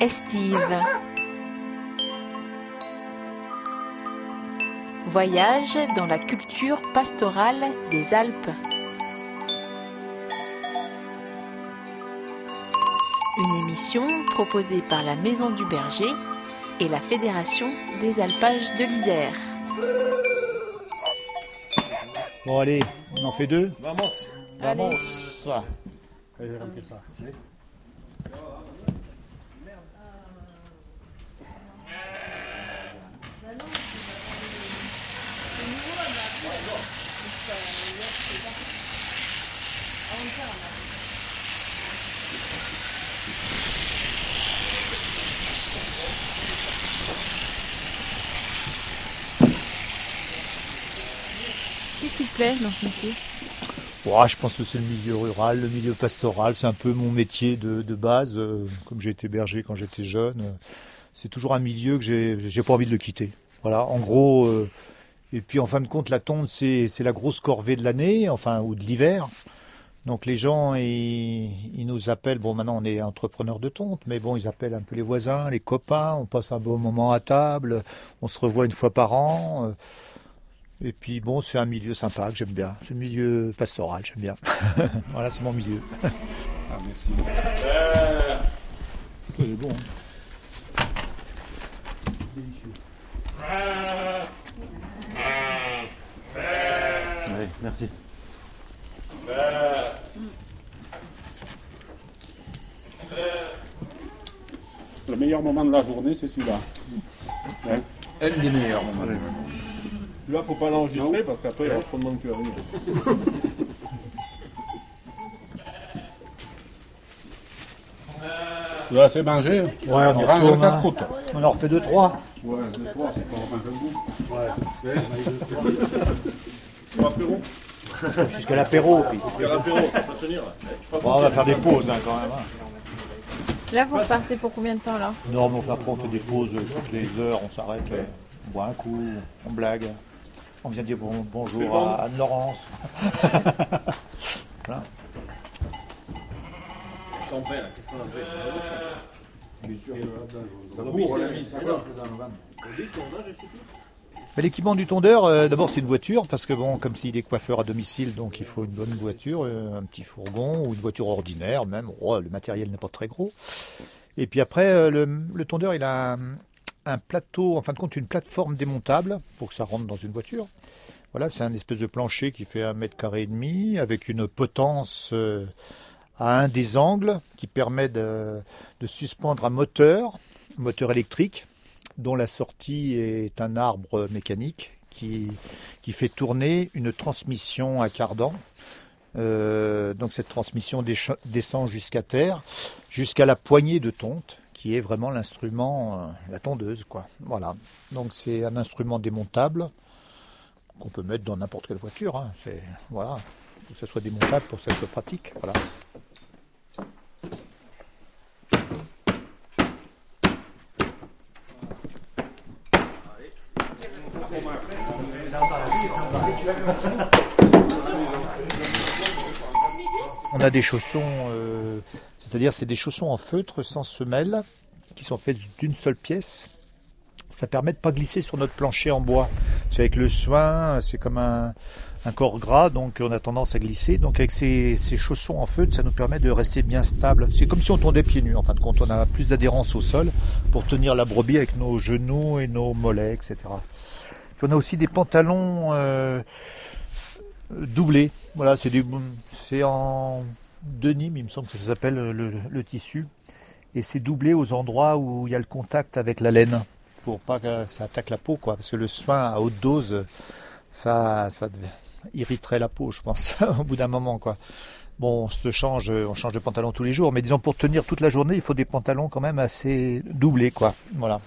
estive. Voyage dans la culture pastorale des Alpes. Une émission proposée par la Maison du Berger et la Fédération des alpages de l'Isère. Bon allez, on en fait 2. Vamos. Vamos. Allez, je remplis ça. Qu'est-ce qui te plaît dans ce métier ? Je pense que c'est le milieu rural, le milieu pastoral, c'est un peu mon métier de base. Comme j'ai été berger quand j'étais jeune, c'est toujours un milieu que j'ai pas envie de le quitter. Voilà, en gros. Et puis en fin de compte, la tonte, c'est la grosse corvée de l'année, enfin ou de l'hiver. Donc les gens, ils nous appellent. Bon, maintenant on est entrepreneurs de tonte, mais bon, ils appellent un peu les voisins, les copains. On passe un bon moment à table. On se revoit une fois par an. Et puis bon, c'est un milieu sympa que j'aime bien. C'est le milieu pastoral, j'aime bien. Voilà, c'est mon milieu. Ah, merci. Il est bon. Délicieux. Allez, merci. Le meilleur moment de la journée, c'est celui-là. Ouais. Un des meilleurs moments. Là, faut pas l'enregistrer parce qu'après, il y a trop de monde qui arrive. Vous avez assez mangé? Ouais, on y range retourne, le casse-croûte. On en refait 2-3. Ouais, 2-3, c'est pas un peu de goût. Pour l'apéro? Jusqu'à l'apéro. Puis. Pour l'apéro, ça peut tenir. Bon, on va faire des pauses quand même. Là, vous repartez pour combien de temps là ? Non, mais on fait des pauses toutes les heures, on s'arrête, on boit un coup, on blague. On vient dire bonjour à Anne-Laurence. Voilà. Ton père, qu'est-ce qu'on a fait? Mais l'équipement du tondeur, d'abord c'est une voiture, parce que bon, comme s'il est coiffeur à domicile, donc il faut une bonne voiture, un petit fourgon ou une voiture ordinaire même. Le matériel n'est pas très gros. Et puis après, le tondeur, il a un plateau, en fin de compte une plateforme démontable pour que ça rentre dans une voiture. Voilà, c'est un espèce de plancher qui fait 1,5 m avec une potence à un des angles qui permet de suspendre un moteur électrique dont la sortie est un arbre mécanique qui fait tourner une transmission à cardan. Donc cette transmission descend jusqu'à terre, jusqu'à la poignée de tonte, qui est vraiment l'instrument, la tondeuse, quoi. Voilà. Donc c'est un instrument démontable qu'on peut mettre dans n'importe quelle voiture. Hein. Voilà. Il faut que ça soit démontable pour que ça soit pratique. Voilà. On a des chaussons, c'est-à-dire c'est des chaussons en feutre sans semelle qui sont faits d'une seule pièce. Ça permet de ne pas glisser sur notre plancher en bois. C'est avec le soin, c'est comme un corps gras, donc on a tendance à glisser. Donc avec ces chaussons en feutre, ça nous permet de rester bien stable. C'est comme si on tondait pieds nus, en fin de compte. On a plus d'adhérence au sol pour tenir la brebis avec nos genoux et nos mollets, etc. Puis on a aussi des pantalons doublés. Voilà, c'est en denim, il me semble que ça s'appelle le tissu. Et c'est doublé aux endroits où il y a le contact avec la laine, pour pas que ça attaque la peau, quoi. Parce que le soin à haute dose, ça irriterait la peau, je pense, au bout d'un moment, quoi. Bon, on change de pantalon tous les jours, mais disons pour tenir toute la journée, il faut des pantalons quand même assez doublés, quoi. Voilà.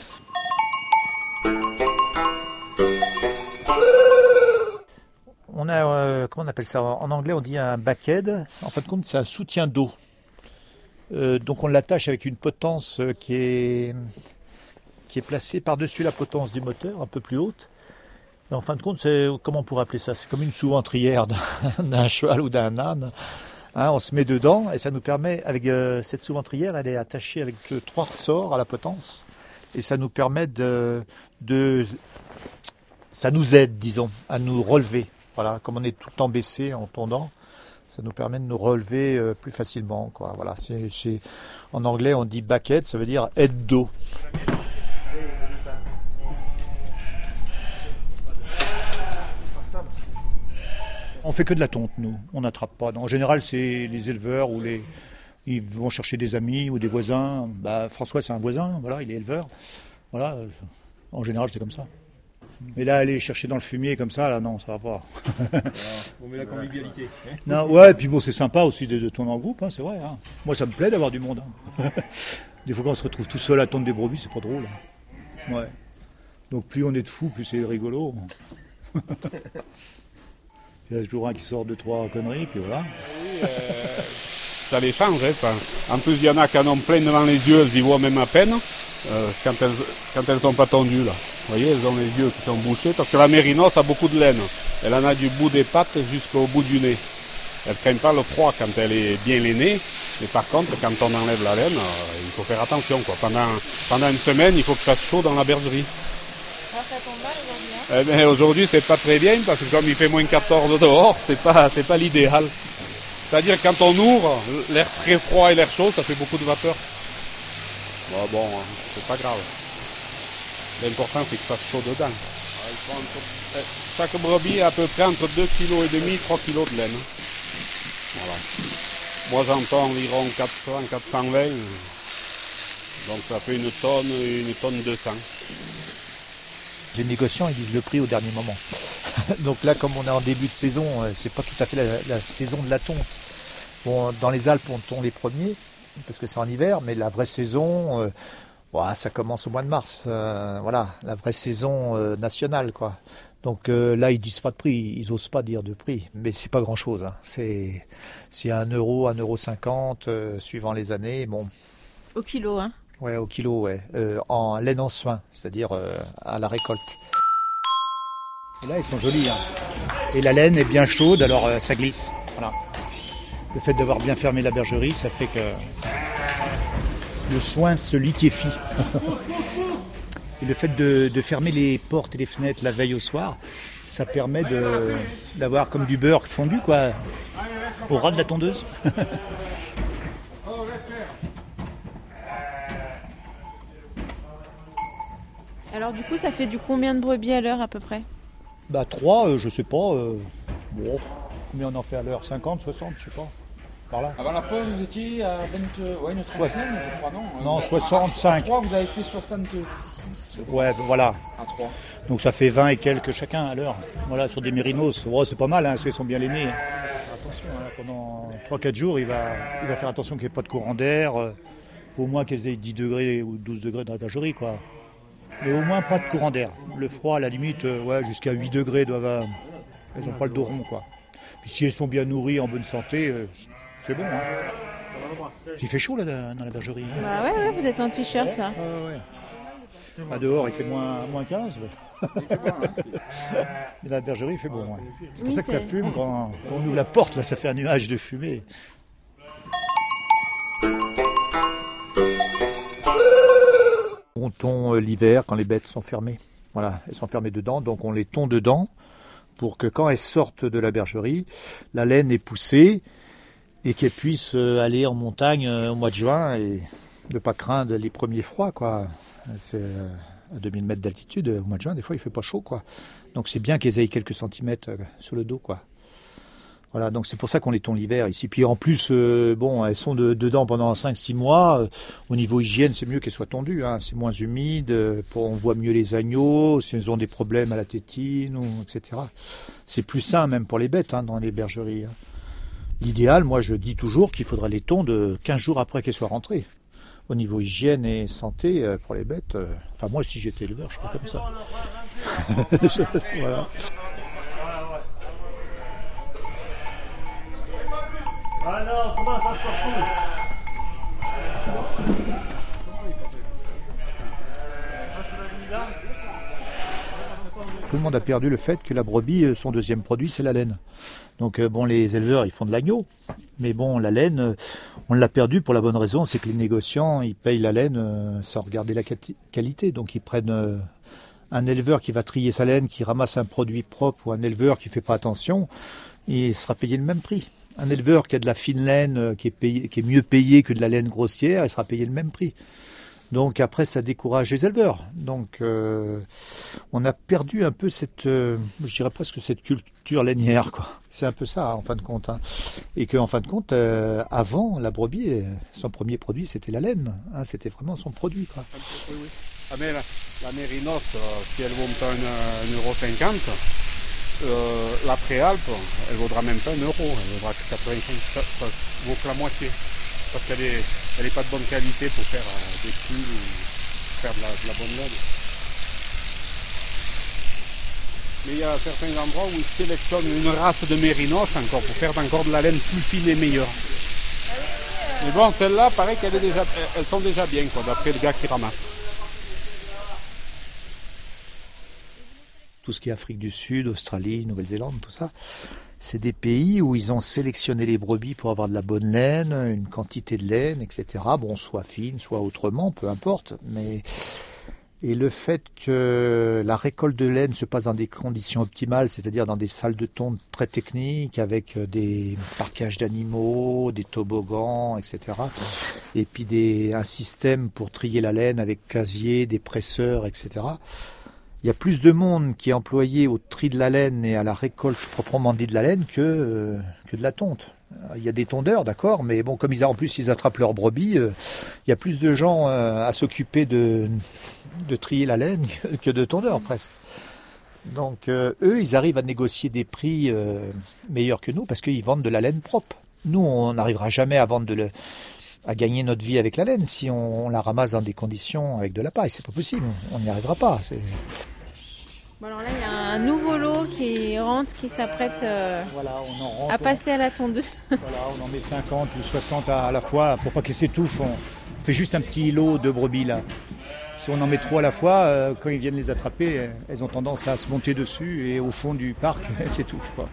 On a, comment on appelle ça ? En anglais, on dit un backhead. En fin de compte, c'est un soutien d'eau. Donc on l'attache avec une potence qui est placée par-dessus la potence du moteur, un peu plus haute. En fin de compte, comment on pourrait appeler ça? C'est comme une sous-ventrière d'un cheval ou d'un âne. Hein, on se met dedans et ça nous permet, avec cette sous-ventrière, elle est attachée avec 3 ressorts à la potence et ça nous permet ça nous aide, disons, à nous relever. Voilà, comme on est tout le temps baissé en tondant, ça nous permet de nous relever plus facilement, quoi. Voilà, en anglais on dit bucket, ça veut dire aide d'eau. On fait que de la tonte, nous. On n'attrape pas. En général, c'est les éleveurs ou ils vont chercher des amis ou des voisins. François, c'est un voisin, voilà, il est éleveur. Voilà. En général, c'est comme ça. Mais là, aller chercher dans le fumier comme ça, là, non, ça va pas. On met la convivialité. Non, ouais, et puis bon, c'est sympa aussi de tourner en groupe, hein, c'est vrai. Hein. Moi, ça me plaît d'avoir du monde. Hein. Des fois, quand on se retrouve tout seul à tondre des brebis, c'est pas drôle. Hein. Ouais. Donc, plus on est de fous, plus c'est rigolo. Il y a toujours un qui sort 2-3 conneries, puis voilà. Oui, ça les change. Hein. En plus, il y en a qui en ont plein devant les yeux, elles y voient même à peine, quand elles sont pas tondues. Là. Vous voyez, elles ont les yeux qui sont bouchés, parce que la mérinos a beaucoup de laine. Elle en a du bout des pattes jusqu'au bout du nez. Elle ne craint pas le froid quand elle est bien lainée, mais par contre, quand on enlève la laine, il faut faire attention. Quoi. Pendant une semaine, il faut que ça fasse chaud dans la bergerie. Ça tombe mal aujourd'hui, hein? Eh bien, aujourd'hui, c'est pas très bien parce que comme il fait moins 14 dehors, c'est pas l'idéal. C'est-à-dire quand on ouvre, l'air très froid et l'air chaud, ça fait beaucoup de vapeur. Bon, c'est pas grave. L'important, c'est que ça fasse chaud dedans. Chaque brebis a à peu près entre 2,5 kg et 3 kg de laine. Voilà. Moi, j'entends environ 420. Donc ça fait une tonne 200. Les négociants, ils disent le prix au dernier moment. Donc là, comme on est en début de saison, c'est pas tout à fait la saison de la tonte. Bon, dans les Alpes, on tond les premiers, parce que c'est en hiver, mais la vraie saison, ça commence au mois de mars. Voilà, la vraie saison nationale, quoi. Donc là, ils disent pas de prix, ils osent pas dire de prix, mais c'est pas grand-chose. Hein. C'est 1 euro, 1,50 €, suivant les années. Bon. Au kilo, hein? Ouais, au kilo, ouais. En laine en soin, c'est-à-dire à la récolte. Et là, ils sont jolis. Hein. Et la laine est bien chaude, alors ça glisse. Voilà. Le fait d'avoir bien fermé la bergerie, ça fait que le soin se liquéfie. Et le fait de fermer les portes et les fenêtres la veille au soir, ça permet d'avoir comme du beurre fondu, quoi, au ras de la tondeuse. Alors du coup, ça fait du combien de brebis à l'heure à peu près? 3, je sais pas. Bon, combien on en fait à l'heure? 50, 60, je sais pas. Par là. Avant la pause, vous étiez à une trentaine, je crois, non? Non, 65. À 3, vous avez fait 66. Ouais, voilà. À 3. Donc ça fait 20 et quelques chacun à l'heure. Voilà, sur des mérinos. C'est pas mal, hein, parce qu'ils sont bien lainés. Attention, hein, pendant 3-4 jours, il va faire attention qu'il n'y ait pas de courant d'air. Il faut au moins qu'elles aient 10 degrés ou 12 degrés dans la bergerie, quoi. Mais au moins pas de courant d'air. Le froid, à la limite, jusqu'à 8 degrés, elles n'ont pas le dos rond, quoi. Puis si elles sont bien nourries, en bonne santé, c'est bon. Hein. Il fait chaud là, dans la bergerie. Hein. Bah ouais, vous êtes en t-shirt là. Ouais. Dehors, il fait moins 15. Mais la bergerie, il fait bon. Ouais. C'est pour ça que ça fume quand on ouvre la porte, là, ça fait un nuage de fumée. On tond l'hiver quand les bêtes sont fermées. Voilà, elles sont fermées dedans, donc on les tond dedans pour que quand elles sortent de la bergerie, la laine est poussée et qu'elles puissent aller en montagne au mois de juin et ne pas craindre les premiers froids, quoi. C'est à 2000 mètres d'altitude, au mois de juin, des fois il fait pas chaud, quoi. Donc c'est bien qu'elles aient quelques centimètres sur le dos, quoi. Voilà, donc c'est pour ça qu'on les tond l'hiver ici. Puis en plus, elles sont dedans pendant 5-6 mois. Au niveau hygiène, c'est mieux qu'elles soient tondues. Hein. C'est moins humide, on voit mieux les agneaux, si elles ont des problèmes à la tétine, etc. C'est plus sain même pour les bêtes dans les bergeries. Hein. L'idéal, moi je dis toujours qu'il faudrait les tondre 15 jours après qu'elles soient rentrées. Au niveau hygiène et santé pour les bêtes, enfin moi si j'étais éleveur, je ferais comme ça. Voilà. Alors, comment ça se passe? Ah, tu l'as mis là? tout le monde a perdu le fait que la brebis, son deuxième produit, c'est la laine. Donc bon, les éleveurs, ils font de l'agneau. Mais bon, la laine, on l'a perdu pour la bonne raison, c'est que les négociants, ils payent la laine sans regarder la qualité. Donc ils prennent un éleveur qui va trier sa laine, qui ramasse un produit propre, ou un éleveur qui fait pas attention, il sera payé le même prix. Un éleveur qui a de la fine laine, qui est mieux payé que de la laine grossière, il sera payé le même prix. Donc après, ça décourage les éleveurs. Donc on a perdu un peu cette, je dirais presque cette culture lainière, quoi. C'est un peu ça, en fin de compte. Hein. Et qu'en fin de compte, avant, la brebis, son premier produit, c'était la laine. Hein, c'était vraiment son produit, quoi. Oui, oui. Ah, mais la mérinos, si elle vaut €1,50, la préalpe, elle vaudra même pas €1, elle vaudra que 85, ça vaut que la moitié. Parce qu'elle est pas de bonne qualité pour faire des pulls ou faire de la bonne laine. Mais il y a certains endroits où ils sélectionnent une race de mérinos encore pour faire encore de la laine plus fine et meilleure. Mais bon, celle-là, paraît elles sont déjà bien, quoi, d'après le gars qui ramasse. Tout ce qui est Afrique du Sud, Australie, Nouvelle-Zélande, tout ça, c'est des pays où ils ont sélectionné les brebis pour avoir de la bonne laine, une quantité de laine, etc. Bon, soit fine, soit autrement, peu importe. Et le fait que la récolte de laine se passe dans des conditions optimales, c'est-à-dire dans des salles de tonte très techniques, avec des parquages d'animaux, des toboggans, etc. Et puis un système pour trier la laine avec casier, des presseurs, etc. Il y a plus de monde qui est employé au tri de la laine et à la récolte proprement dit de la laine que de la tonte. Il y a des tondeurs, d'accord, mais bon, comme en plus ils attrapent leurs brebis, il y a plus de gens à s'occuper de trier la laine que de tondeurs presque. Donc eux, ils arrivent à négocier des prix meilleurs que nous parce qu'ils vendent de la laine propre. Nous, on n'arrivera jamais à gagner notre vie avec la laine si on la ramasse dans des conditions avec de la paille. C'est pas possible, on n'y arrivera pas. Bon, alors là, il y a un nouveau lot qui rentre, qui s'apprête Voilà, on en rentre, à passer à la tondeuse. Voilà, on en met 50 ou 60 à la fois pour pas qu'elles s'étouffent. On fait juste un petit lot de brebis là. Si on en met trop à la fois, quand ils viennent les attraper, elles ont tendance à se monter dessus et au fond du parc, elles s'étouffent, quoi.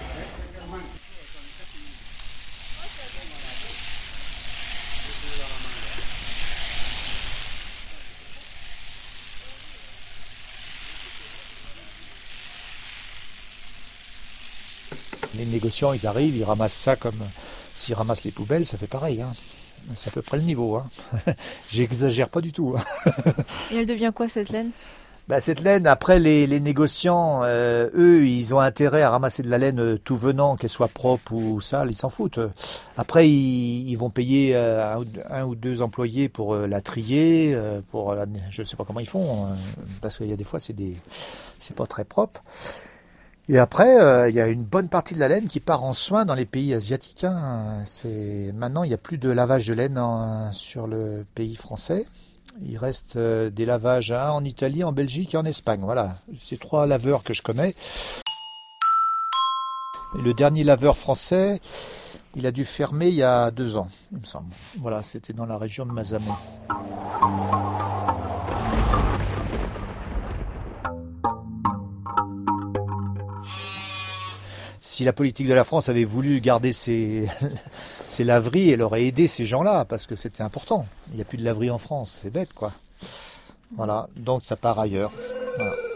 Les négociants, ils arrivent, ils ramassent ça comme s'ils ramassent les poubelles, ça fait pareil. Hein. C'est à peu près le niveau. Hein. J'exagère pas du tout. Hein. Et elle devient quoi cette laine ? Cette laine, après les négociants, eux, ils ont intérêt à ramasser de la laine tout venant, qu'elle soit propre ou sale, ils s'en foutent. Après, ils vont payer un ou deux employés pour la trier, je ne sais pas comment ils font, parce qu'il y a des fois, c'est pas très propre. Et après, il y a une bonne partie de la laine qui part en soins dans les pays asiatiques. Hein. Maintenant, il n'y a plus de lavage de laine sur le pays français. Il reste des lavages en Italie, en Belgique et en Espagne. Voilà, c'est 3 laveurs que je connais. Et le dernier laveur français, il a dû fermer il y a 2 ans, il me semble. Voilà, c'était dans la région de Mazamet. Si la politique de la France avait voulu garder ces laveries, elle aurait aidé ces gens-là, parce que c'était important. Il n'y a plus de laverie en France, c'est bête, quoi. Voilà, donc ça part ailleurs. Voilà.